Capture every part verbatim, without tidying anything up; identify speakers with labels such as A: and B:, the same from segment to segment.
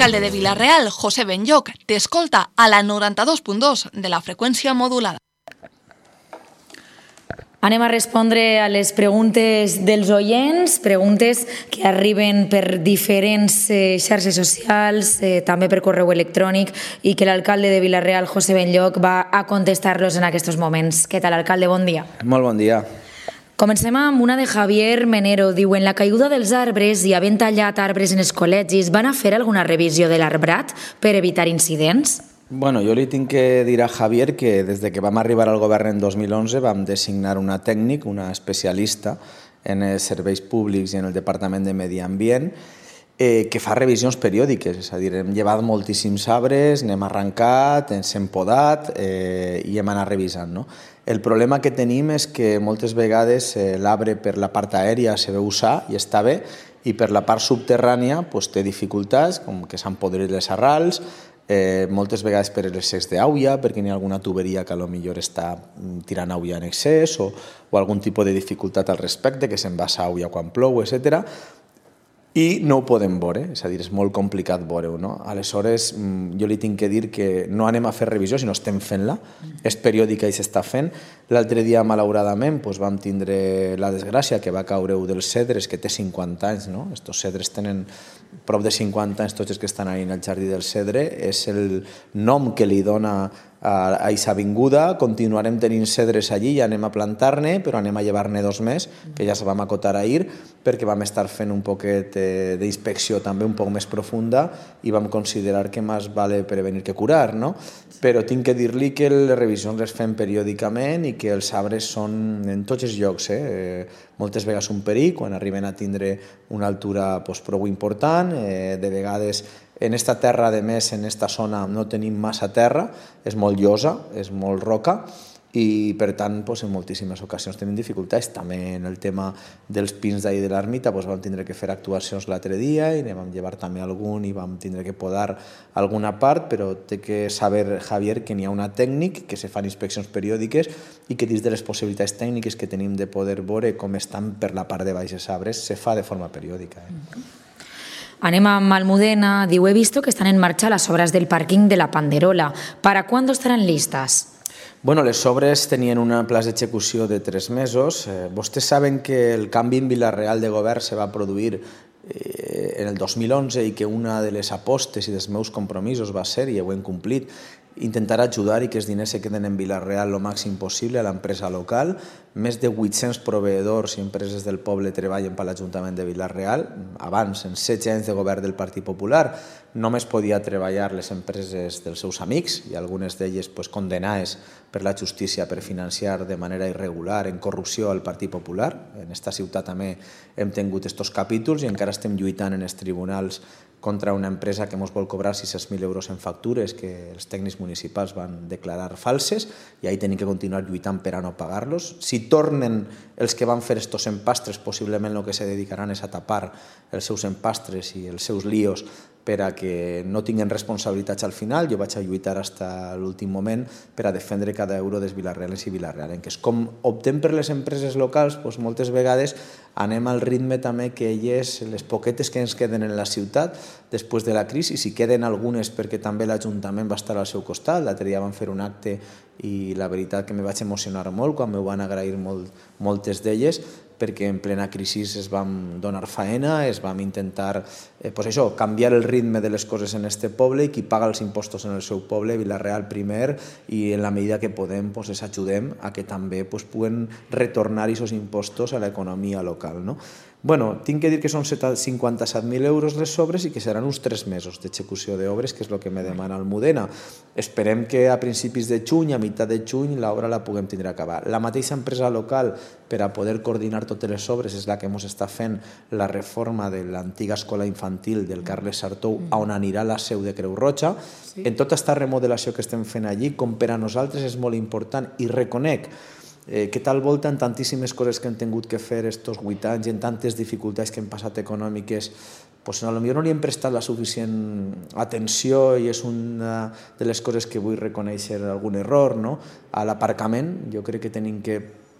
A: L'alcalde de Vila-real, José Benlloch, t'escolta a la noranta-dos punt dos de la freqüència modulada.
B: Anem a respondre a les preguntes dels oients, preguntes que arriben per diferents eh, xarxes socials, eh, també per correu electrònic, i que l'alcalde de Vila-real, José Benlloch, va a contestar-los en aquests moments. Què tal, alcalde? Bon dia.
C: Molt bon dia.
B: Comencem amb una de Javier Menero. Diu, en la caiguda dels arbres i havent tallat arbres en els col·legis, van a fer alguna revisió de l'arbrat per evitar incidents?
C: Bueno, jo li tinc que dir a Javier que des de que vam arribar al govern en dos mil onze vam designar una tècnic, una especialista en els serveis públics i en el Departament de Medi Ambient, eh, que fa revisions periòdiques, és a dir, hem llevat moltíssims arbres, n'hem arrencat, ens hem podat eh, i hem anat revisant, no? El problema que tenim és que moltes vegades eh, l'arbre per la part aèria se veu usar i està bé, i per la part subterrània pues, té dificultats, com que s'han podrit les arrels, Eh, moltes vegades per excés d'auia, perquè n'hi ha alguna tuberia que potser està tirant auia en excés o, o algun tipus de dificultat al respecte, que s'envasa auia quan plou, etcètera. I no ho podem veure, és a dir, és molt complicat veure-ho, no? Aleshores, jo li tinc que dir que no anem a fer revisió, sinó estem fent-la, és periòdica i s'està fent. L'altre dia, malauradament, doncs, vam tindre la desgràcia que va caure un dels cedres, que té cinquanta anys, no? Estos cedres tenen prop de cinquanta anys, tots els que estan ahí en el jardí del cedre, és el nom que li dona a aquesta avinguda. Continuarem tenint cedres allí i anem a plantar-ne, però anem a llevar-ne dos més, que ja se vam acotar ahir, perquè vam estar fent un poquet d'inspecció també un poc més profunda i vam considerar que més vale prevenir que curar, no? Però tinc que dir-li que les revisions les fem periòdicament i que els arbres són en tots els llocs, eh? Moltes vegades un perill, quan arriben a tindre una altura pues, prou important, eh, de vegades en esta terra, a més, en esta zona no tenim massa terra, és molt llosa, és molt roca, i per tant en moltíssimes ocasions tenim dificultats. També en el tema dels pins d'ahir de l'ermita vam tindre que fer actuacions l'altre dia i ne vam llevar també algun i vam tindre que podar alguna part, però té que saber, Javier, que n'hi ha una tècnic, que se fan inspeccions periòdiques i que dins de les possibilitats tècniques que tenim de poder veure com estan per la part de baix els arbres se fa de forma periòdica.
B: Anem a Almudena. Diu, he visto que están en marcha las obras del parking de la Panderola. ¿Para cuándo estarán listas?
C: Bueno, les obres tenien un plaç d'execució de tres mesos. Eh, vostès saben que el canvi en Vila-real de govern se va produir eh, en el dos mil onze i que una de les apostes i dels meus compromisos va ser, i ho hem complit, intentar ajudar i que els diners se queden en Vila-real el màxim possible a l'empresa local. Més de vuit-cents proveïdors i empreses del poble treballen per l'Ajuntament de Vila-real. Abans, en setze anys de govern del Partit Popular, només podia treballar les empreses dels seus amics i algunes d'elles pues, condenades per la justícia per financiar de manera irregular en corrupció al Partit Popular. En esta ciutat també hem tingut aquests capítols i encara estem lluitant en els tribunals contra una empresa que ens vol cobrar sis-cents mil euros en factures que els tècnics municipals van declarar falses i ahí tenim que continuar lluitant per a no pagar-los. Si tornen els que van fer estos empastres, possiblement el que se dedicaran és a tapar els seus empastres i els seus líos per a que no tinguin responsabilitats al final. Jo vaig a lluitar fins a l'últim moment per a defendre cada euro dels vilarrealens i vilarrealenques. Com optem per les empreses locals, doncs moltes vegades anem al ritme també que elles, les poquetes que ens queden en la ciutat, després de la crisi, si queden algunes perquè també l'Ajuntament va estar al seu costat. L'altre dia van fer un acte i la veritat que me vaig emocionar molt quan me van agrair molt, moltes d'elles, perquè en plena crisi es vam donar faena, es vam intentar eh, pues això, canviar el ritme de les coses en este poble i qui paga els impostos en el seu poble, Vila-real primer, i en la medida que podem pues, les ajudem a que també pues, puguen retornar aquests impostos a l'economia local. No? Bueno, tinc que dir que són cinquanta-set mil euros les obres i que seran uns tres mesos d'execució d'obres, que és el que me demana Almudena. Esperem que a principis de juny, a meitat de juny, l'obra la puguem tindre acabar. La mateixa empresa local, per a poder coordinar totes les obres, és la que ens està fent la reforma de l'antiga escola infantil del Carles Sartou, on anirà la seu de Creu Roja. En tota aquesta remodelació que estem fent allí, com per a nosaltres és molt important, i reconec Eh, que tal volta en tantíssimes coses que hem tingut que fer estos vuit anys i en tantes dificultats que hem passat econòmiques, pues, potser no li hem prestat la suficient atenció i és una de les coses que vull reconèixer algun error, no? A l'aparcament jo crec que tenim que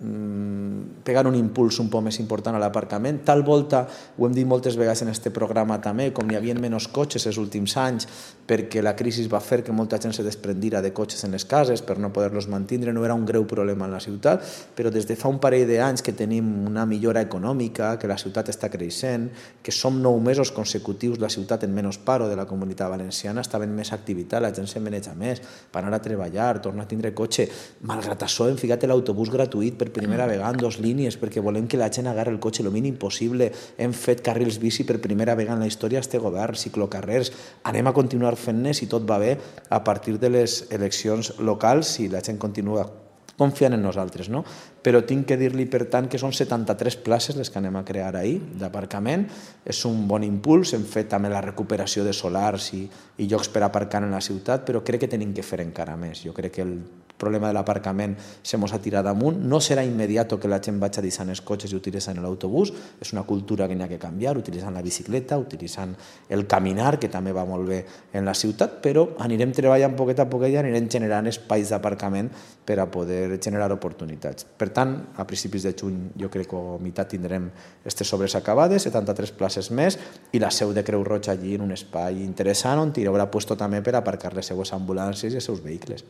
C: pegar un impuls un poc més important a l'aparcament. Tal volta, ho hem dit moltes vegades en aquest programa també, com hi havia menys cotxes els últims anys, perquè la crisi va fer que molta gent se desprendira de cotxes en les cases per no poder-los mantindre, no era un greu problema en la ciutat, però des de fa un parell d'anys que tenim una millora econòmica, que la ciutat està creixent, que som nou mesos consecutius la ciutat en menys paro de la Comunitat Valenciana, està havent més activitat, la gent se maneja més, va anar a treballar, torna a tindre cotxe. Malgrat això hem ficat l'autobús gratuït per primera vegada en dos línies, perquè volem que la gent agarri el cotxe el mínim possible. Hem fet carrils bici per primera vegada en la història d'este govern, ciclocarrers. Anem a continuar fent-ne, si tot va bé, a partir de les eleccions locals, si la gent continua confiant en nosaltres, no? Però tinc que dir-li, per tant, que són setanta-tres places les que anem a crear ahir d'aparcament. És un bon impuls, hem fet també la recuperació de solars i, i llocs per aparcar en la ciutat, però crec que tenim que fer encara més. Jo crec que el problema de l'aparcament se mos ha tirat damunt. No serà immediat que la gent vagi deixant els cotxes i utilitzant l'autobús, és una cultura que n'hi ha que canviar, utilitzant la bicicleta, utilitzant el caminar, que també va molt bé en la ciutat, però anirem treballant poquet a poquet i anirem generant espais d'aparcament per a poder generar oportunitats. Per tant, a principis de juny jo crec que a meitat tindrem aquestes obres acabades, setanta-tres places més, i la seu de Creu Roja allí en un espai interessant on hi haurà puesto també per aparcar les seues ambulàncies i els seus vehicles.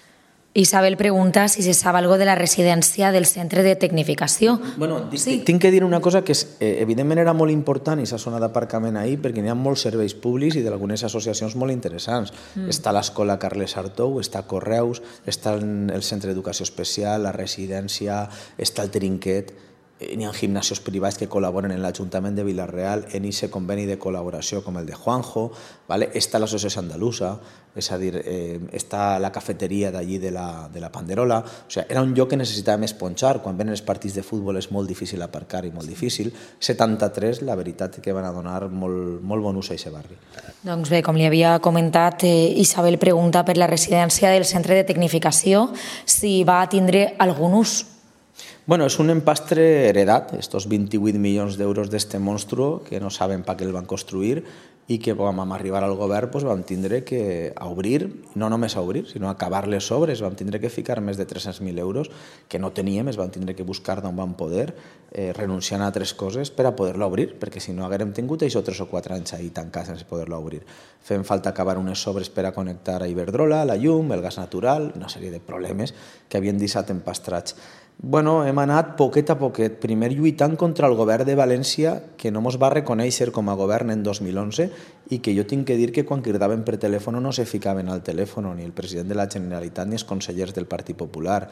B: Isabel pregunta si se sap algo de la residència del centre de tecnificació.
C: Bueno, sí. Tinc que dir una cosa que és, eh, evidentment era molt important aquesta zona d'aparcament ahir perquè n'hi ha molts serveis públics i d'algunes associacions molt interessants. Mm. Està l'escola Carles Artou, està Correus, està el centre d'educació especial, la residència, està el Trinquet, n'hi ha gimnasios privats que col·laboren en l'Ajuntament de Vila-real, en aquest conveni de col·laboració com el de Juanjo, ¿vale? Està l'associació andalusa, és a dir, eh, està la cafeteria d'allí de la, de la Panderola, o sigui, era un lloc que necessitàvem esponjar, quan venen els partits de futbol és molt difícil aparcar i molt difícil. setanta-tres, la veritat que van a donar molt, molt bon ús a aquest barri.
B: Doncs bé, com li havia comentat, eh, Isabel pregunta per la residència del centre de tecnificació, si va tindre algun ús.
C: Bueno, és un empastre heredat, estos vint-i-vuit milions d'euros d'este monstruo que no saben per què el van construir i que quan vam arribar al govern doncs, vam tindre que a obrir, no només a obrir, sinó a acabar les obres, vam tindre que ficar més de tres-cents mil euros que no teníem, es vam tindre que buscar d'on vam poder, eh, renunciant a altres coses per a poder-la obrir, perquè si no haguérem tingut això tres o quatre anys ahir tancats sense poder-la obrir. Fem falta acabar unes obres per a connectar a Iberdrola, la llum, el gas natural, una sèrie de problemes que havien deixat empastrats. Bueno, hem anat poquet a poquet, primer lluitant contra el govern de València, que no mos va reconèixer com a govern en dos mil onze i que jo tinc que dir que quan cridaven per telèfon no se ficaven al telèfon ni el president de la Generalitat ni els consellers del Partit Popular.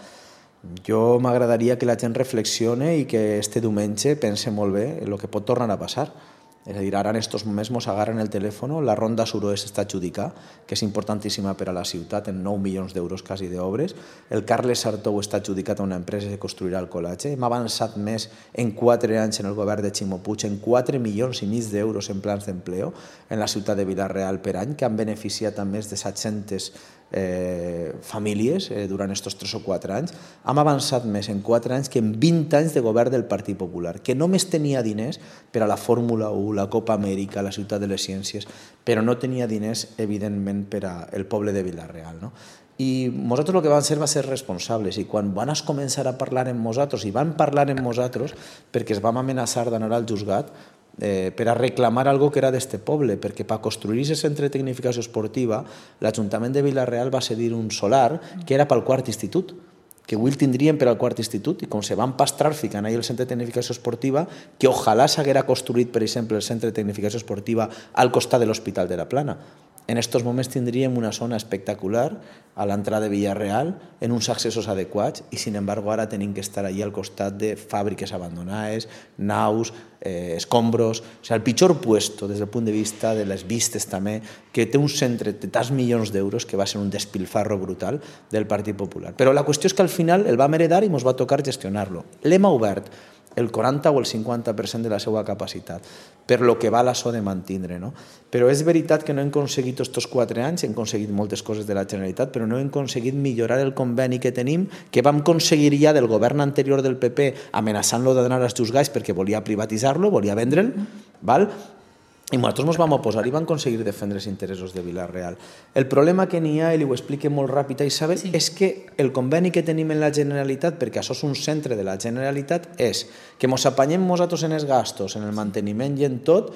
C: Jo m'agradaria que la gent reflexione i que este diumenge pense molt bé el que pot tornar a passar. És a dir, ara en aquests moments ens agarren el telèfon, la ronda suroest està adjudicada, que és importantíssima per a la ciutat, en nou milions d'euros quasi d'obres. El Carles Artou està adjudicat a una empresa que construirà el col·latge. Hem avançat més en quatre anys en el govern de Ximo Puig, en quatre milions i mig d'euros en plans d'empleo en la ciutat de Vila-real per any, que han beneficiat a més de set-centes Eh, famílies eh, durant aquests tres o quatre anys. Hem avançat més en quatre anys que en vint anys de govern del Partit Popular, que només tenia diners per a la Fórmula u, la Copa Amèrica, la Ciutat de les Ciències, però no tenia diners, evidentment, per al poble de Vila-real, no? I nosaltres el que vam ser va ser responsables i quan van començar a parlar amb nosaltres i van parlar amb nosaltres perquè es vam amenaçar d'anar al juzgat Eh, per a reclamar algo que era d'este poble, perquè per construir aquest centre de tecnificació esportiva l'Ajuntament de Vila-real va cedir un solar que era pel quart institut, que avui el tindríem per al quart institut, i com se van pastrar ficant ahir el centre de tecnificació esportiva, que ojalà s'haguera construït, per exemple, el centre de tecnificació esportiva al costat de l'Hospital de la Plana. En aquests moments tindríem una zona espectacular a l'entrada de Vila-real, en uns accessos adequats, i sin embargo ara tenim que estar allí al costat de fàbriques abandonades, naus, eh, escombros, o sigui, el pitjor puesto des del punt de vista de les vistes també, que té un centre de tants milions d'euros que va ser un despilfarro brutal del Partit Popular. Però la qüestió és que al final el vam heredar i ens va tocar gestionar-lo. L'hem obert el quaranta o el cinquanta per cent de la seva capacitat, per lo que val això de mantindre, no? Però és veritat que no hem aconseguit aquests quatre anys, hem aconseguit moltes coses de la Generalitat, però no hem aconseguit millorar el conveni que tenim, que vam aconseguir ja del govern anterior del P P, amenaçant-lo de donar als juzgats perquè volia privatitzar-lo, volia vendre'l, val? i nosaltres ens vam oposar i vam aconseguir defendre els interessos de Vila-real. El problema que n'hi ha, i ho explique molt ràpid a Isabel, sí. és que el conveni que tenim en la Generalitat, perquè això és un centre de la Generalitat, és que ens apanyem nosaltres en els gastos, en el manteniment i en tot,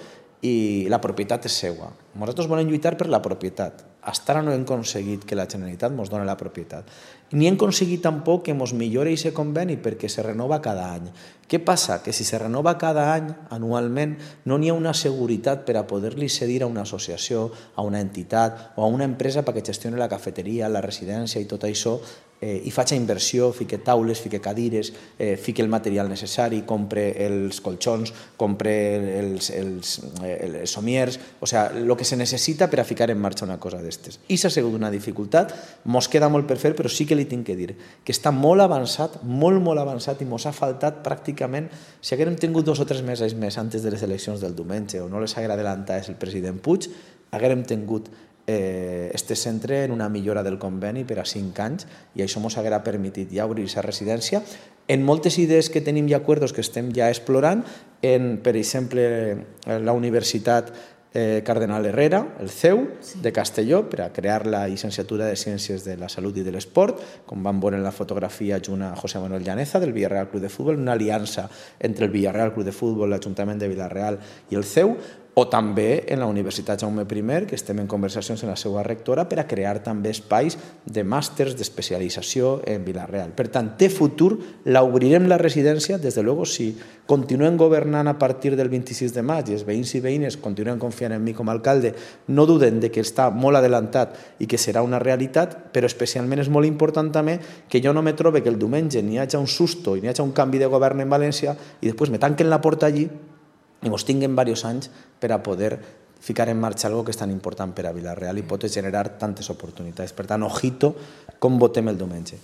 C: i la propietat és seua. Nosaltres volem lluitar per la propietat. Fins ara no hem aconseguit que la Generalitat ens doni la propietat. Ni hem aconseguit tampoc que ens millori aquest conveni perquè se renova cada any. Què passa? Que si se renova cada any, anualment, no n'hi ha una seguretat per a poder-li cedir a una associació, a una entitat o a una empresa perquè gestioni la cafeteria, la residència i tot això, eh, i faci inversió, fique taules, fique cadires, eh, fique el material necessari, compre els colxons, compre els, els, els somiers, o sigui, el que se necessita per a ficar en marxa una cosa d'estes. I s'ha sigut una dificultat, mos queda molt per fer, però sí que li tinc que dir que està molt avançat, molt, molt avançat i mos ha faltat pràcticament, si haguérem tingut dos o tres mesos més antes de les eleccions del diumenge o no les haguera adelantat el president Puig, haguérem tingut eh, este centre en una millora del conveni per a cinc anys i això ens haguera permitit ja obrir aquesta residència. En moltes idees que tenim i acords que estem ja explorant, en, per exemple, la Universitat eh, Cardenal Herrera, el C E U, sí. de Castelló, per a crear la llicenciatura de Ciències de la Salut i de l'Esport, com van veure en la fotografia junt a José Manuel Llaneza, del Villarreal Club de Futbol, una aliança entre el Villarreal Club de Futbol, l'Ajuntament de Vila-real i el C E U, o també en la Universitat Jaume primer, que estem en conversacions amb la seva rectora per a crear també espais de màsters d'especialització en Vila-real. Per tant, té futur, l'obrirem la residència, des de luego, si continuem governant a partir del vint-i-sis de maig i els veïns i veïnes continuen confiant en mi com a alcalde, no duden de que està molt adelantat i que serà una realitat, però especialment és molt important també que jo no me trobe que el diumenge n'hi hagi un susto i n'hi hagi un canvi de govern en València i després me tanquen la porta allí i ens tinguem diversos anys per a poder ficar en marxa algo que és tan important per a Vila-real i pot generar tantes oportunitats. Per tant, ojito com votem el diumenge.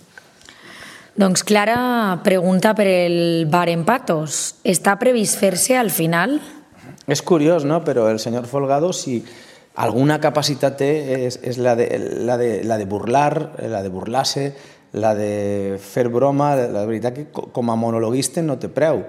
B: Doncs Clara pregunta per el bar en Patos. Està previst fer-se al final?
C: És curiós, no? Però el senyor Folgado, si alguna capacitat té, és, és la, de, la, de, la de burlar, la de burlar-se, la de fer broma. La veritat que com a monologuista no té preu.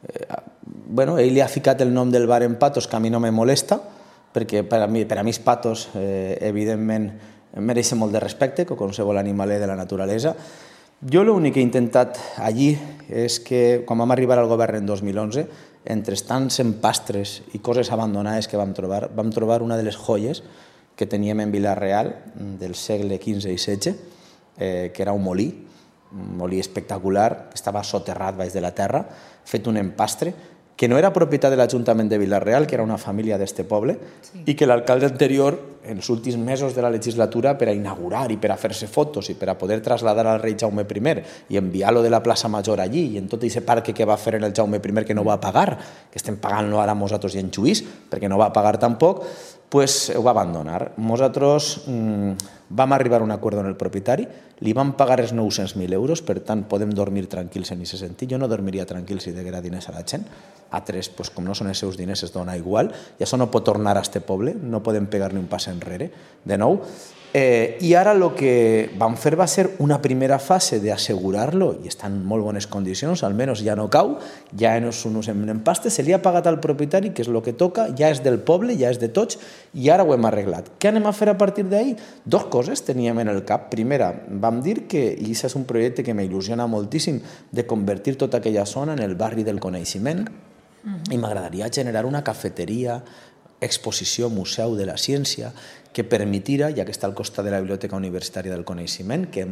C: Bueno, ell li ha ficat el nom del bar en Patos, que a mi no me molesta, perquè per a mi, per a mi els patos, eh, evidentment, mereixen molt de respecte, com qualsevol animaler de la naturalesa. Jo l'únic que he intentat allí és que, quan vam arribar al govern en dos mil onze, entre tants empastres i coses abandonades que vam trobar, vam trobar una de les joies que teníem en Vila-real del segle quinze i setze, eh, que era un molí, un molí espectacular, que estava soterrat baix de la terra, fet un empastre, que no era propietat de l'Ajuntament de Vila-real, que era una família d'este poble, sí. i que l'alcalde anterior, en els últims mesos de la legislatura, per a inaugurar i per a fer-se fotos i per a poder traslladar al rei Jaume primer i enviar-lo de la plaça Major allí i en tot aquest parc que va fer en el Jaume primer que no va pagar, que estem pagant-lo ara nosaltres i en Lluís, perquè no va pagar tampoc, pues ho va abandonar. Nosaltres mmm, vam arribar a un acord amb el propietari, li vam pagar els nou-cents mil euros, per tant podem dormir tranquils en aquest sentit. Jo no dormiria tranquil si deguera diners a la gent. A tres, pues, com no són els seus diners, es dona igual. I això no pot tornar a este poble, no podem pegar-li un pas enrere, de nou. Eh, I ara el que vam fer va ser una primera fase d'assegurar-lo, i està en molt bones condicions, almenys ja no cau, ja no és un ús en empastes, se li ha pagat al propietari, que és el que toca, ja és del poble, ja és de tots, i ara ho hem arreglat. Què anem a fer a partir d'ahir? Dos coses teníem en el cap. Primera, vam dir que, i això és un projecte que m'il·lusiona moltíssim, de convertir tota aquella zona en el barri del coneixement, uh-huh. i m'agradaria generar una cafeteria, exposició, museu de la ciència, que permetira, ja que està al costat de la Biblioteca Universitària del Coneixement, que hem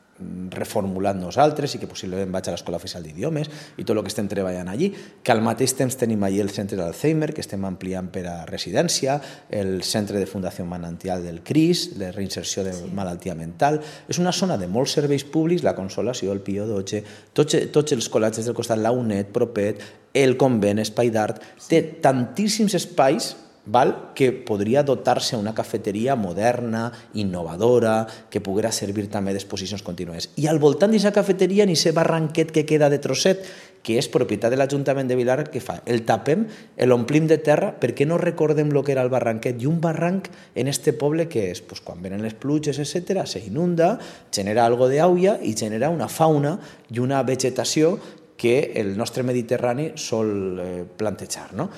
C: reformulat nosaltres i que possiblement vaig a l'Escola Oficial d'Idiomes i tot el que estem treballant allí, que al mateix temps tenim allí el centre d'Alzheimer, que estem ampliant per a residència, el centre de Fundació Manantial del CRIS, de reinserció de malaltia mental. És una zona de molts serveis públics, la Consolació, el Pio dotze, tots, tots els col·legis del costat, la UNED, Propet, el Convent, Espai d'Art, té tantíssims espais val? Que podria dotar-se una cafeteria moderna, innovadora, que poguera servir també d'exposicions contínues. I al voltant d'aquesta cafeteria n'hi ha barranquet que queda de trosset, que és propietat de l'Ajuntament de Vilar, que fa? El tapem, l'omplim de terra, perquè no recordem el que era el barranquet. I un barranc en este poble que és, pues, quan venen les pluges, etcètera, se inunda, genera algo d'aigua i genera una fauna i una vegetació que el nostre Mediterrani sol eh, plantejar, no?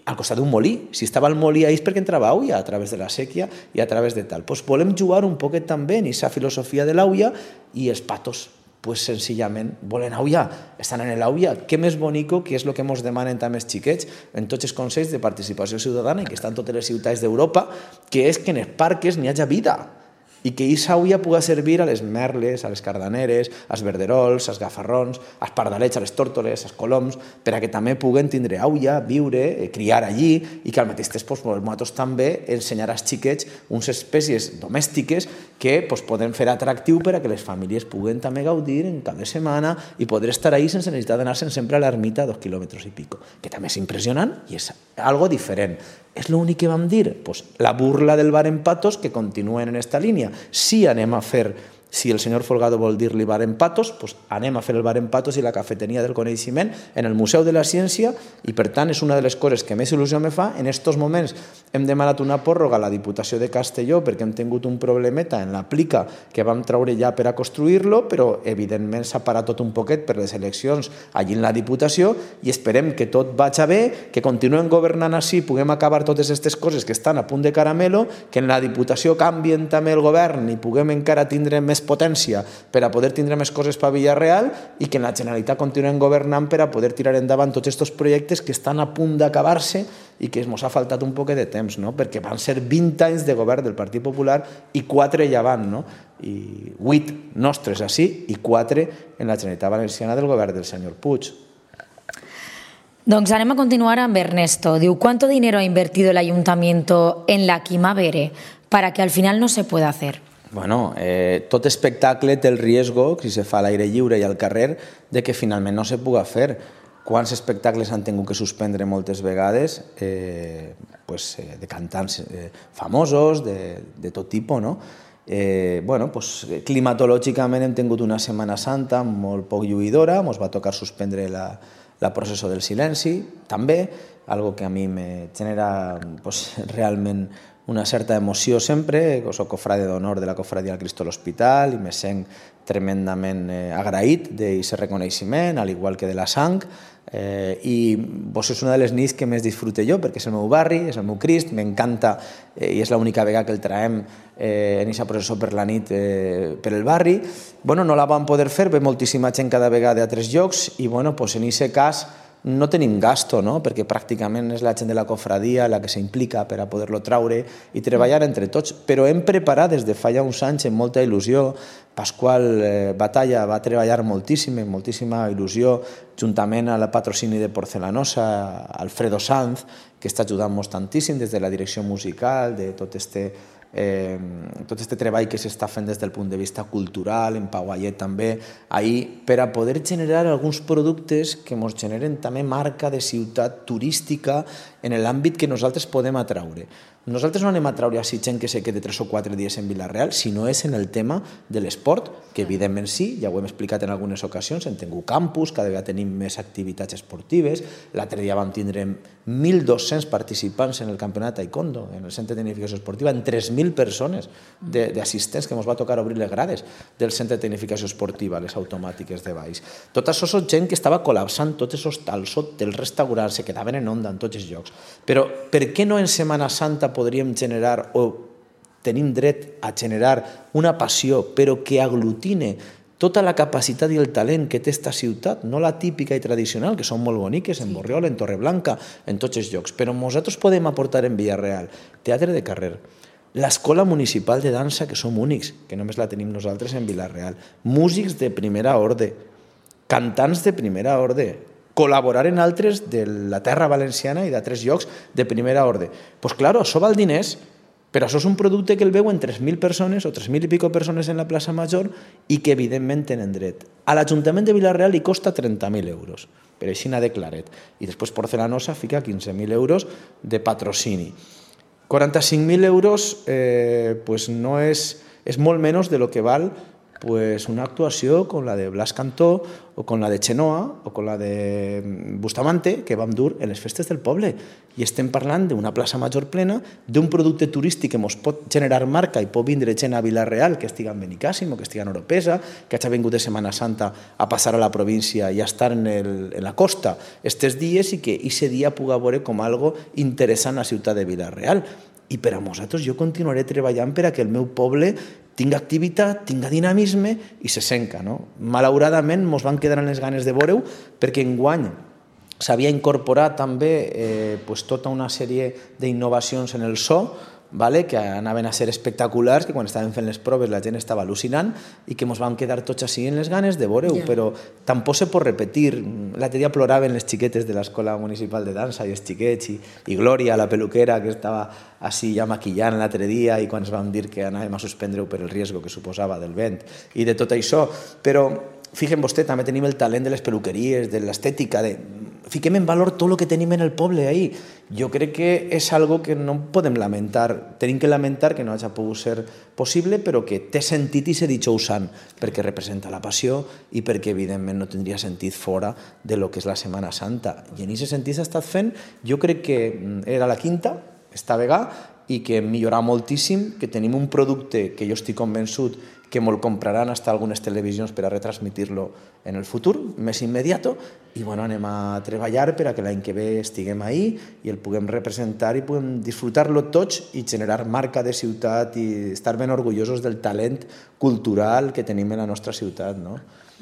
C: al costat d'un molí. Si estava el molí ahí és perquè entrava aulla a través de la sèquia i a través de tal. Pues volem jugar un poquet també en aquesta filosofia de l'aulla i els patos pues senzillament volen aulla, estan en l'aulla. Què més bonico, que és el que ens demanen també els xiquets en tots els consells de participació ciutadana i que estan totes les ciutats d'Europa, que és que en els parques n'hi hagi vida i que aquesta aulla pugui servir a les merles, a les cardaneres, als verderols, als gafarrons, als pardalets, a les tórtoles, als coloms, per a que també puguen tindre aulla, viure, criar allí i que al mateix temps pues, nosaltres també ensenyar als xiquets unes espècies domèstiques que pues, poden fer atractiu per a que les famílies puguen també gaudir en cap de setmana i poder estar ahí sense necessitat d'anar-se'n sempre a l'ermita a dos quilòmetres i pico, que també és impressionant i és algo diferent. És l'únic que vam dir? Pues la burla del bar en patos que continuen en esta línia. Si anem a fer, si el senyor Folgado vol dir-li bar en patos, pues anem a fer el bar en patos i la cafeteria del coneixement en el Museu de la Ciència i per tant és una de les coses que més il·lusió me fa. En estos moments hem demanat una pròrroga a la Diputació de Castelló perquè hem tingut un problemeta en l'aplica que vam traure ja per a construir-lo, però evidentment s'ha parat tot un poquet per les eleccions allí en la Diputació i esperem que tot vagi bé, que continuen governant així, puguem acabar totes aquestes coses que estan a punt de caramelo, que en la Diputació canvien també el govern i puguem encara tindre més potència per a poder tindre més coses per a Villarreal i que en la Generalitat continuen governant per a poder tirar endavant tots aquests projectes que estan a punt d'acabar-se i que ens ha faltat un poc de temps, no? Perquè van ser vint anys de govern del Partit Popular i quatre ja van, no? I vuit nostres així i quatre en la Generalitat Valenciana del govern del senyor Puig.
B: Doncs anem a continuar amb Ernesto. Diu, ¿cuánto dinero ha invertido el ayuntamiento en la Quimavere para que al final no se pueda hacer?
C: Bueno, eh, tot espectacle té el riesgo, si se fa a l'aire lliure i al carrer, de que finalment no se puga fer. Quants espectacles han tingut que suspendre moltes vegades eh, pues, eh, de cantants eh, famosos, de, de tot tipus, no? Eh, bueno, pues, climatològicament hem tingut una Setmana Santa molt poc lluïdora, ens va tocar suspendre la, la processó del silenci, també, algo que a mi me genera pues, realment una certa emoció sempre. Soc cofrade d'honor de la cofradia del Cristo a l'Hospital i me sent tremendament eh, agraït d'aquest reconeixement, al igual que de la sang, eh, i vos és una de les nits que més disfrute jo, perquè és el meu barri, és el meu Crist, m'encanta eh, i és l'única vegada que el traem eh, en aquesta processó per la nit eh, per el barri. Bueno, no la vam poder fer, ve moltíssima gent cada vegada a tres llocs i bueno, pues en aquest cas no tenim gasto, no? Perquè pràcticament és la gent de la cofradia la que s'implica per a poder-lo traure i treballar entre tots, però hem preparat des de fa ja uns anys amb molta il·lusió. Pasqual eh, Batalla va treballar moltíssim, amb moltíssima il·lusió, juntament al patrocini de Porcelanosa, Alfredo Sanz, que està ajudant-nos tantíssim des de la direcció musical, de tot este Eh, tot aquest treball que s'està fent des del punt de vista cultural, en Pau Ayet també, ahir, per a poder generar alguns productes que ens generen també marca de ciutat turística en l'àmbit que nosaltres podem atraure. Nosaltres no anem a traure així gent que se quede tres o quatre dies en Vila-real, sinó és en el tema de l'esport, que evidentment sí, ja ho hem explicat en algunes ocasions, hem tingut campus, cada vegada tenim més activitats esportives, l'altre dia vam tindre mil dos-cents participants en el campionat taekwondo, en el centre de tecnificació esportiva, en tres mil persones d'assistents que ens va tocar obrir les grades del centre de tecnificació esportiva, les automàtiques de baix. Tot això és gent que estava col·lapsant tots els hostals, els restaurants, se quedaven en onda en tots els llocs. Però per què no en Setmana Santa podríem generar o tenim dret a generar una passió però que aglutine tota la capacitat i el talent que té esta ciutat, no la típica i tradicional, que són molt boniques, en Borriol, en Torreblanca, en tots els llocs, però nosaltres podem aportar en Villarreal teatre de carrer, l'escola municipal de dansa, que som únics, que només la tenim nosaltres en Villarreal, músics de primera orde, cantants de primera orde, col·laborar en altres de la terra valenciana i d'altres llocs de primera orde. Doncs pues claro, això val diners, però això és un producte que el veuen tres mil persones o tres mil i pico persones en la plaça Major i que evidentment tenen dret. A l'Ajuntament de Vila-real li costa trenta mil euros, per així n'ha declarat. I després Porcelanosa fica quinze mil euros de patrocini. quaranta-cinc mil euros eh, pues no és, és molt menys de lo que val pues una actuació com la de Blas Cantó o com la de Chenoa o com la de Bustamante, que vam dur en les festes del poble. I estem parlant d'una plaça major plena, d'un producte turístic que ens pot generar marca i pot vindre gent a Vila-real, que estiga en Benicàssim o que estiga en Oropesa, que hagi vingut de Setmana Santa a passar a la província i a estar en, el, en la costa estes dies i que aquest dia puga veure com algo interessant a la ciutat de Vila-real. I per a nosaltres jo continuaré treballant per a que el meu poble tinga activitat, tinga dinamisme i se senca. No? Malauradament ens van quedar en les ganes de veure-ho perquè enguany s'havia incorporat també eh, pues, tota una sèrie d'innovacions en el so, vale? Que anaven a ser espectaculars, que quan estàvem fent les proves la gent estava al·lucinant i que ens van quedar tots així en les ganes de veure-ho, yeah. Però tampoc se pot repetir. L'altre dia ploraven les xiquetes de l'Escola Municipal de Dansa i els xiquets i, i Glòria, la peluquera, que estava així ja maquillant l'altre dia i quan ens vam dir que anàvem a suspendre-ho per el riesgo que suposava del vent i de tot això. Però fixen vostè, també tenim el talent de les peluqueries, de l'estètica, de... fiquem en valor tot el que tenim en el poble ahí. Jo crec que és algo que no podem lamentar. Tenim que lamentar que no hagi pogut ser possible, però que té sentit i ser dijous-sant, perquè representa la passió i perquè, evidentment, no tindria sentit fora de lo que és la Setmana Santa. I en aquest sentit s'ha estat fent, jo crec que era la quinta, esta vegada, i que millorarà moltíssim, que tenim un producte que jo estic convençut que me'l compraran hasta algunes televisions per a retransmitir-lo en el futur, més immediato, i bueno, anem a treballar per a que l'any que ve estiguem ahí i el puguem representar i puguem disfrutar-lo tots i generar marca de ciutat i estar ben orgullosos del talent cultural que tenim en la nostra ciutat, no?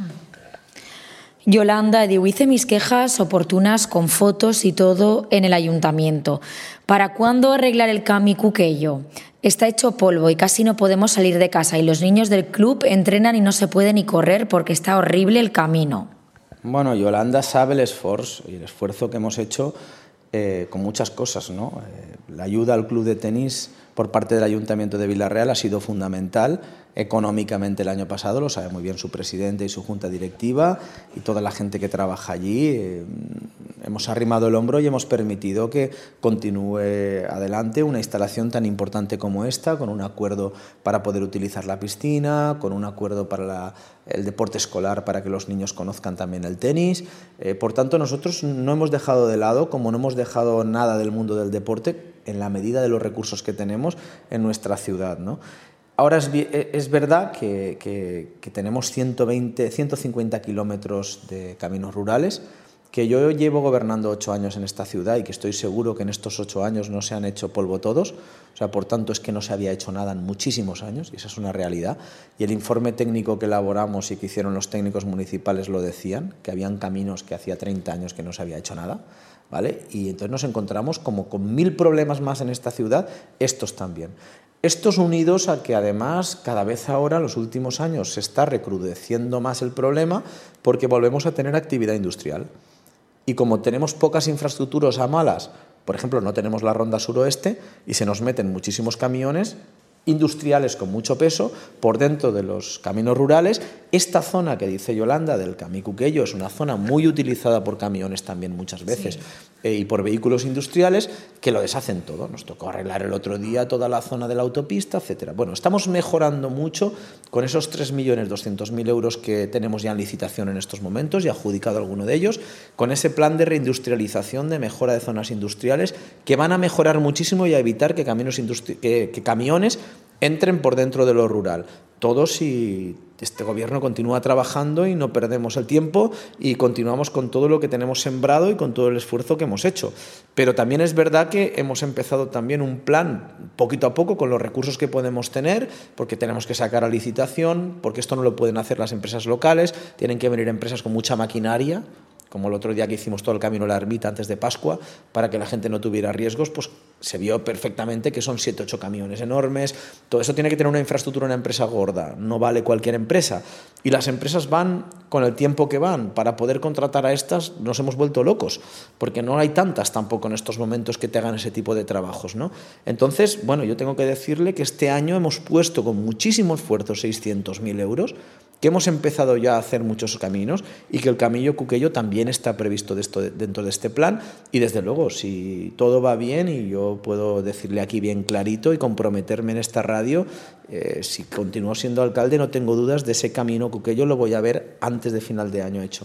B: Yolanda diu, hice mis quejas oportunas con fotos y todo en el ayuntamiento. ¿Para cuándo arreglar el Camí Cuquello? Está hecho polvo y casi no podemos salir de casa y los niños del club entrenan y no se puede ni correr porque está horrible el camino.
C: Bueno, Yolanda sabe el esfuerzo y el esfuerzo que hemos hecho eh, con muchas cosas, ¿no? Eh, la ayuda al club de tenis por parte del Ayuntamiento de Vila-real ha sido fundamental económicamente el año pasado, lo sabe muy bien su presidente y su junta directiva y toda la gente que trabaja allí. Eh, hemos arrimado el hombro y hemos permitido que continúe adelante una instalación tan importante como esta, con un acuerdo para poder utilizar la piscina, con un acuerdo para la, el deporte escolar para que los niños conozcan también el tenis. Eh, por tanto, nosotros no hemos dejado de lado, como no hemos dejado nada del mundo del deporte, en la medida de los recursos que tenemos en nuestra ciudad, ¿no? Ahora es, es verdad que, que, que tenemos ciento veinte, ciento cincuenta kilómetros de caminos rurales, que yo llevo gobernando ocho años en esta ciudad y que estoy seguro que en estos ocho años no se han hecho polvo todos, o sea, por tanto es que no se había hecho nada en muchísimos años y esa es una realidad. Y el informe técnico que elaboramos y que hicieron los técnicos municipales lo decían, que habían caminos que hacía treinta años que no se había hecho nada, ¿vale? Y entonces nos encontramos como con mil problemas más en esta ciudad, estos también. Estos unidos a que además cada vez ahora, en los últimos años, se está recrudeciendo más el problema porque volvemos a tener actividad industrial. Y como tenemos pocas infraestructuras a malas, por ejemplo, no tenemos la ronda suroeste y se nos meten muchísimos camiones industriales con mucho peso por dentro de los caminos rurales. Esta zona que dice Yolanda del Camí Cuquello es una zona muy utilizada por camiones también muchas veces, sí. eh, y por vehículos industriales que lo deshacen todo. Nos tocó arreglar el otro día toda la zona de la autopista, etcétera. Bueno, estamos mejorando mucho con esos tres millones doscientos mil euros que tenemos ya en licitación en estos momentos y adjudicado alguno de ellos, con ese plan de reindustrialización, de mejora de zonas industriales que van a mejorar muchísimo y a evitar que, caminos industri- que, que camiones entren por dentro de lo rural. Todo si este gobierno continúa trabajando y no perdemos el tiempo y continuamos con todo lo que tenemos sembrado y con todo el esfuerzo que hemos hecho. Pero también es verdad que hemos empezado también un plan poquito a poco con los recursos que podemos tener, porque tenemos que sacar a licitación, porque esto no lo pueden hacer las empresas locales, tienen que venir empresas con mucha maquinaria, como el otro día que hicimos todo el camino a la ermita antes de Pascua, para que la gente no tuviera riesgos, pues se vio perfectamente que son siete, ocho camiones enormes. Todo eso tiene que tener una infraestructura, una empresa gorda, no vale cualquier empresa. Y las empresas van con el tiempo que van. Para poder contratar a estas nos hemos vuelto locos, porque no hay tantas tampoco en estos momentos que te hagan ese tipo de trabajos, ¿no? Entonces, bueno, yo tengo que decirle que este año hemos puesto con muchísimo esfuerzo seiscientos mil euros que hemos empezado ya a hacer muchos caminos y que el Camino Cuquello también está previsto de esto, dentro de este plan. Y desde luego, si todo va bien, y yo puedo decirle aquí bien clarito y comprometerme en esta radio, eh, si continúo siendo alcalde, no tengo dudas de ese Camino Cuquello, lo voy a ver antes de final de año hecho.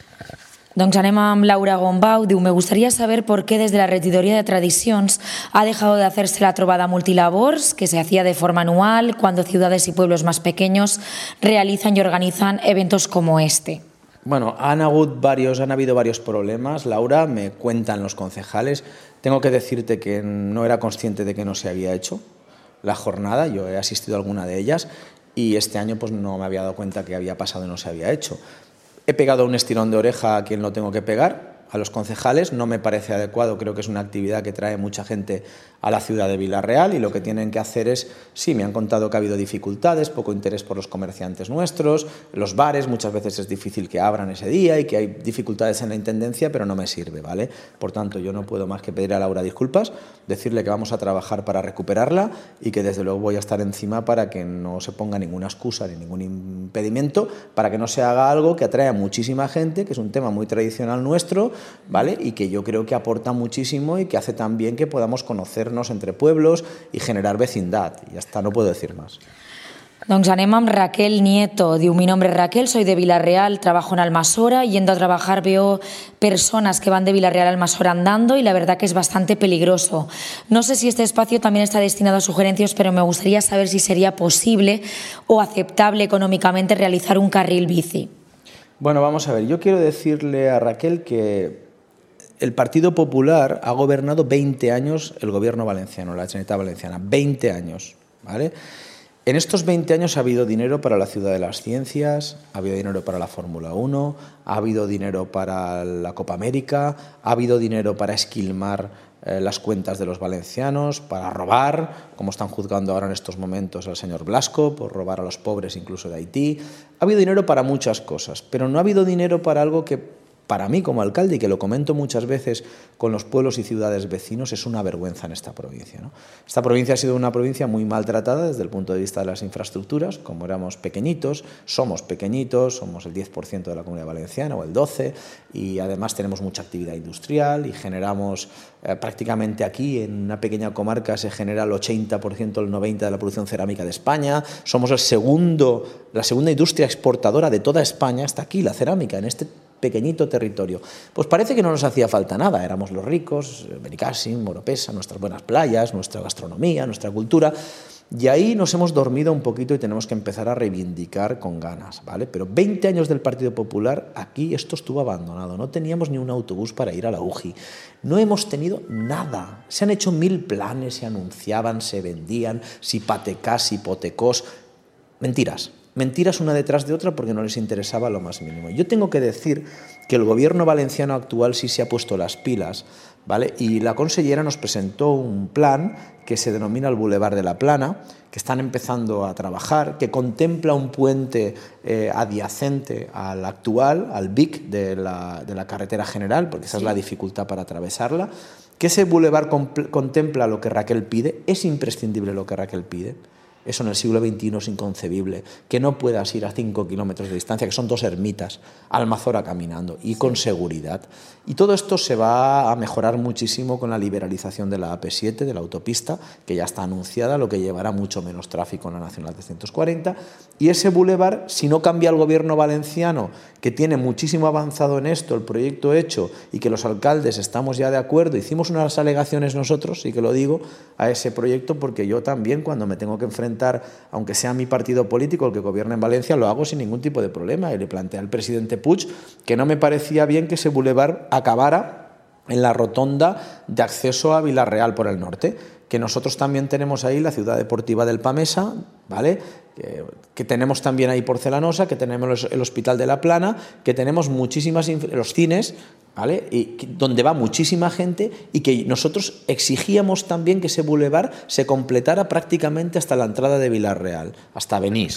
B: Doncs anem amb Laura Gombau. Diu, me gustaría saber por qué desde la regidoría de tradicions ha dejado de hacerse la trobada multilabors que se hacía de forma anual cuando ciudades y pueblos más pequeños realizan y organizan eventos como este.
C: Bueno, han, hagut varios, han habido varios problemas, Laura, me cuentan los concejales. Tengo que decirte que no era consciente de que no se había hecho la jornada, yo he asistido a alguna de ellas y este año pues no me había dado cuenta que había pasado y no se había hecho. He pegado un estirón de oreja a quien lo tengo que pegar, a los concejales, no me parece adecuado, creo que es una actividad que trae mucha gente a la ciudad de Vila-real y lo que tienen que hacer es, sí, me han contado que ha habido dificultades, poco interés por los comerciantes nuestros, los bares muchas veces es difícil que abran ese día y que hay dificultades en la intendencia, pero no me sirve, ¿vale? Por tanto, yo no puedo más que pedir a Laura disculpas, decirle que vamos a trabajar para recuperarla y que desde luego voy a estar encima para que no se ponga ninguna excusa ni ningún impedimento, para que no se haga algo que atrae a muchísima gente, que es un tema muy tradicional nuestro, ¿vale? Y que yo creo que aporta muchísimo y que hace también que podamos conocernos entre pueblos y generar vecindad. Y ya está, no puedo decir más.
B: Doncs anem amb Raquel Nieto. Diu, mi nombre es Raquel, soy de Vila-real, trabajo en Almasora, yendo a trabajar veo personas que van de Vila-real a Almasora andando y la verdad que es bastante peligroso. No sé si este espacio también está destinado a sugerencias, pero me gustaría saber si sería posible o aceptable económicamente realizar un carril bici.
C: Bueno, vamos a ver, yo quiero decirle a Raquel que el Partido Popular ha gobernado veinte años el gobierno valenciano, la Generalitat Valenciana, veinte años, ¿vale? En estos veinte años ha habido dinero para la Ciudad de las Ciencias, ha habido dinero para la Fórmula uno, ha habido dinero para la Copa América, ha habido dinero para esquilmar eh, las cuentas de los valencianos, para robar, como están juzgando ahora en estos momentos al señor Blasco, por robar a los pobres incluso de Haití. Ha habido dinero para muchas cosas, pero no ha habido dinero para algo que, para mí como alcalde, y que lo comento muchas veces con los pueblos y ciudades vecinos, es una vergüenza en esta provincia, ¿no? Esta provincia ha sido una provincia muy maltratada desde el punto de vista de las infraestructuras, como éramos pequeñitos, somos pequeñitos, somos el diez por ciento de la Comunidad Valenciana o el doce por ciento, y además tenemos mucha actividad industrial y generamos eh, prácticamente aquí, en una pequeña comarca, se genera el ochenta por ciento, el noventa por ciento de la producción cerámica de España, somos el segundo, la segunda industria exportadora de toda España, está aquí la cerámica, en este pequeñito territorio. Pues parece que no nos hacía falta nada, éramos los ricos, Benicàssim, Moropesa, nuestras buenas playas, nuestra gastronomía, nuestra cultura, y ahí nos hemos dormido un poquito y tenemos que empezar a reivindicar con ganas, ¿vale? Pero veinte años del Partido Popular, aquí esto estuvo abandonado, no teníamos ni un autobús para ir a la U G I, no hemos tenido nada, se han hecho mil planes, se anunciaban, se vendían, si patecás, si hipotecós, mentiras. Mentiras una detrás de otra porque no les interesaba lo más mínimo. Yo tengo que decir que el gobierno valenciano actual sí se ha puesto las pilas, ¿vale? Y la consellera nos presentó un plan que se denomina el Boulevard de la Plana, que están empezando a trabajar, que contempla un puente eh, adyacente al actual, al V I C de la, de la carretera general, porque esa sí es la dificultad para atravesarla, que ese boulevard contempla lo que Raquel pide, es imprescindible lo que Raquel pide. Eso en el siglo veintiuno es inconcebible, que no puedas ir a cinco kilómetros de distancia, que son dos ermitas, a Almazora caminando y con seguridad. Y todo esto se va a mejorar muchísimo con la liberalización de la A P siete, de la autopista, que ya está anunciada, lo que llevará mucho menos tráfico en la Nacional trescientos cuarenta. Y ese bulevar, si no cambia el gobierno valenciano, que tiene muchísimo avanzado en esto, el proyecto hecho, y que los alcaldes estamos ya de acuerdo, hicimos unas alegaciones nosotros, sí que lo digo, a ese proyecto, porque yo también cuando me tengo que enfrentar, aunque sea mi partido político el que gobierna en Valencia, lo hago sin ningún tipo de problema. Y le planteé al presidente Puig que no me parecía bien que ese bulevar acabara en la rotonda de acceso a Vila-real por el norte, que nosotros también tenemos ahí la ciudad deportiva del Pamesa, ¿vale? Que, que tenemos también ahí Porcelanosa, que tenemos el Hospital de la Plana, que tenemos muchísimas, los cines, ¿vale? Y donde va muchísima gente, y que nosotros exigíamos también que ese bulevar se completara prácticamente hasta la entrada de Vila-real, hasta Benís.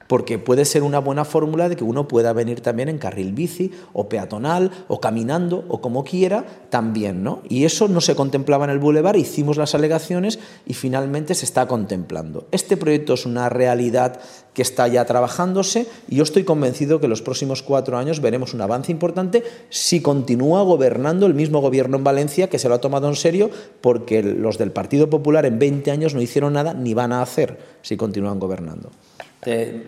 C: porque puede ser una buena fórmula de que uno pueda venir también en carril bici o peatonal o caminando o como quiera también, ¿no? Y eso no se contemplaba en el Boulevard, hicimos las alegaciones y finalmente se está contemplando. Este proyecto es una realidad que está ya trabajándose y yo estoy convencido que en los próximos cuatro años veremos un avance importante si continúa gobernando el mismo gobierno en Valencia, que se lo ha tomado en serio, porque los del Partido Popular en veinte años no hicieron nada ni van a hacer si continúan gobernando. Eh...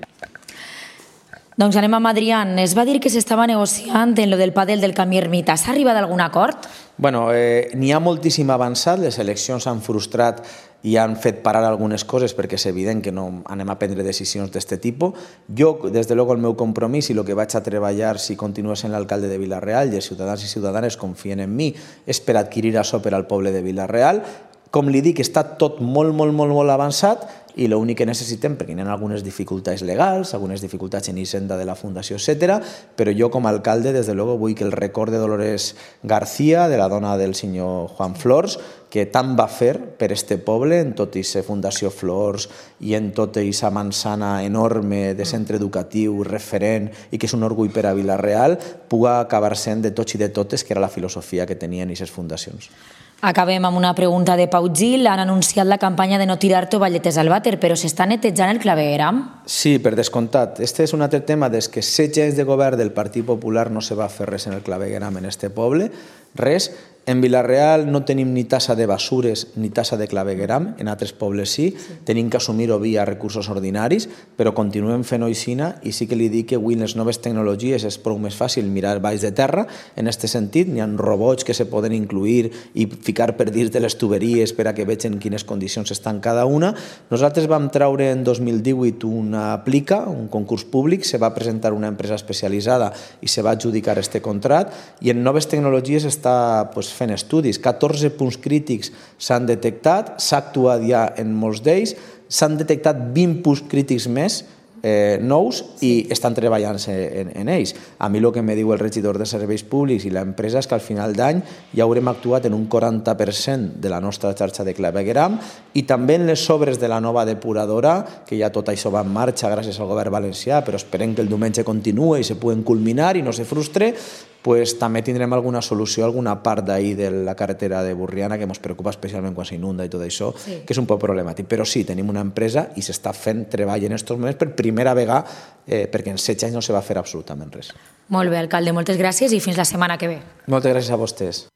B: Doncs anem amb Adrián. Es va dir que s'estava negociant en lo del pàdel del Camí Ermita. S'ha arribat a algun acord?
C: Bueno, eh, n'hi ha moltíssim avançat, les eleccions s'han frustrat i han fet parar algunes coses perquè és evident que no anem a prendre decisions d'aquest tipus. Jo, des de luego, el meu compromís i el que vaig a treballar si continuo sent l'alcalde de Vila-real i els ciutadans i ciutadanes confien en mi és per adquirir això per al poble de Vila-real. Com li dic, està tot molt, molt, molt, molt avançat i l'únic que necessitem, perquè hi ha algunes dificultats legals, algunes dificultats en Hisenda de la Fundació, etcètera, però jo com a alcalde, des de luego, vull que el record de Dolores García, de la dona del senyor Juan Flors, que tant va fer per este poble, en tot i ser Fundació Flors i en tota aquesta manzana enorme de centre educatiu, referent, i que és un orgull per a Vila-real, puga acabar sent de tots i de totes, que era la filosofia que tenien aquestes fundacions.
B: Acabem amb una pregunta de Pau Gil. Han anunciat la campanya de no tirar tovalletes al vàter, però s'està netejant el clavegueram?
C: Sí, per descomptat. Este és un altre tema des que setze anys de govern del Partit Popular no se va fer res en el clavegueram en este poble, res. En Vila-real no tenim ni tassa de basures ni tassa de clavegueram, en altres pobles sí, sí. Tenim que assumir-ho via recursos ordinaris, però continuem fent oicina i sí que li dic que avui en les noves tecnologies és prou més fàcil mirar baix de terra, en aquest sentit n'hi ha robots que se poden incluir i ficar per dins de les tuberies per a que vegin en quines condicions estan cada una. Nosaltres vam treure en dos mil divuit una aplica, un concurs públic, se va presentar una empresa especialitzada i se va adjudicar este contrat i en noves tecnologies està pues, fent estudis. catorze punts crítics s'han detectat, s'ha actuat ja en molts d'ells, s'han detectat vint punts crítics més eh, nous i estan treballant en, en ells. A mi el que me diu el regidor de serveis públics i l'empresa és que al final d'any ja haurem actuat en un quaranta per cent de la nostra xarxa de clavegueram i també en les obres de la nova depuradora, que ja tot això va en marxa gràcies al govern valencià, però esperem que el diumenge continue i se puguen culminar i no se frustre, pues també tindrem alguna solució, alguna part d'ahir de la carretera de Burriana que ens preocupa especialment quan s'inunda i tot això, sí. Que és un poc problemàtic. Però sí, tenim una empresa i s'està fent treball en aquests moments per primera vegada, eh, perquè en setze anys no se va fer absolutament res.
B: Molt bé, alcalde, moltes gràcies i fins la setmana que ve.
C: Moltes gràcies a vostès.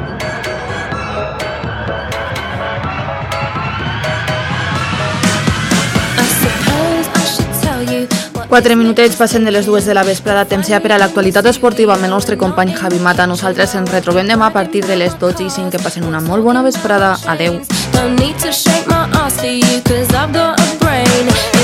A: Quatre minutets passen de les dues de la vesprada, temps ja per a l'actualitat esportiva amb el nostre company Javi Mata. Nosaltres ens retrobem demà a partir de les dotze i cinc. Que passen una molt bona vesprada. Adeu.